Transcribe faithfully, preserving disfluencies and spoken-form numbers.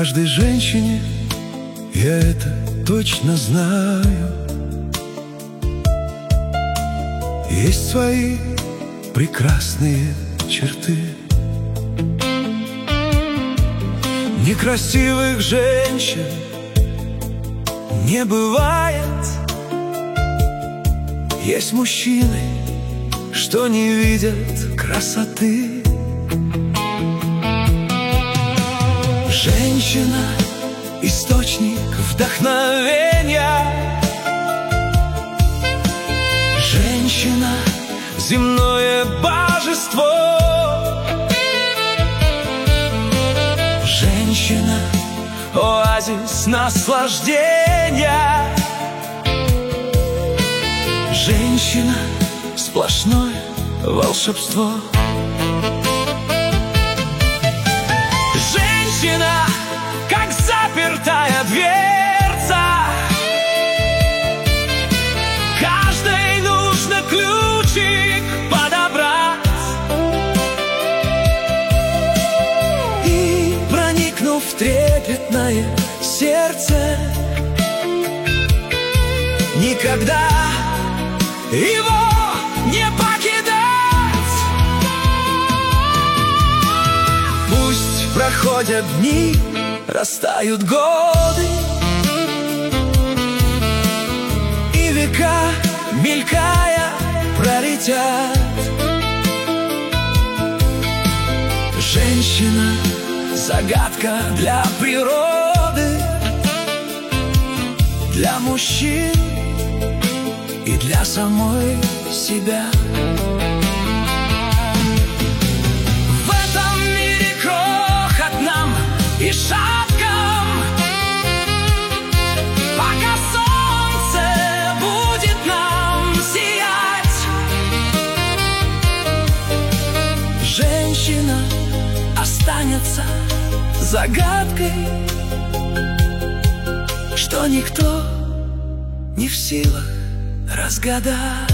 каждой женщине, я это точно знаю, есть свои прекрасные черты. Некрасивых женщин не бывает. Есть мужчины, что не видят красоты. Женщина — источник вдохновения. Женщина — земное божество. Женщина — оазис наслаждения. Женщина — сплошное волшебство. Женщина — как запертая дверца. Каждой нужно ключик подобрать. И, проникнув в трепетное сердце, никогда его не покидать. Пусть проходят дни, растают годы, и века, мелькая, пролетят. Женщина — загадка для природы, для мужчин и для самой себя. В этом мире крохотном и шатком, пока солнце будет нам сиять, женщина останется загадкой, что никто не в силах разгадать.